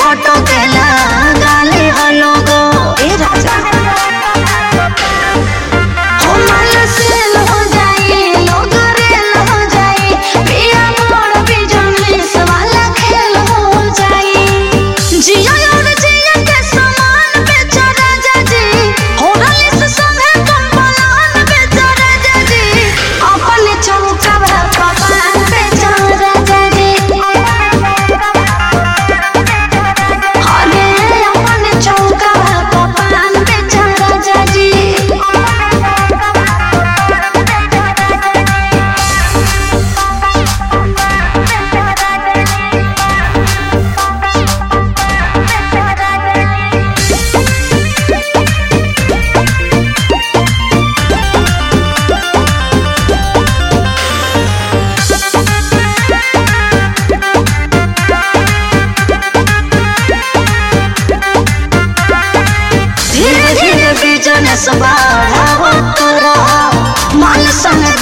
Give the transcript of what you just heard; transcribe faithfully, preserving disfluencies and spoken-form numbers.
photo देला गाली हो लोगो ए राजा हो मन सेल हो जाए लोग रेल हो जाए पिया मोड़ बिजनेस वाला खेल हो जाए जिया और जिया के सामान बेचो राजा जी हो रही से संगे तुम पलान बेचो राजा जी अपने चौका पपान बेचो राजा जी अरे अपने चौका पपान बेचो राजा जी धीरे धीरे बिजनेस बढ़ावत रहो माल संग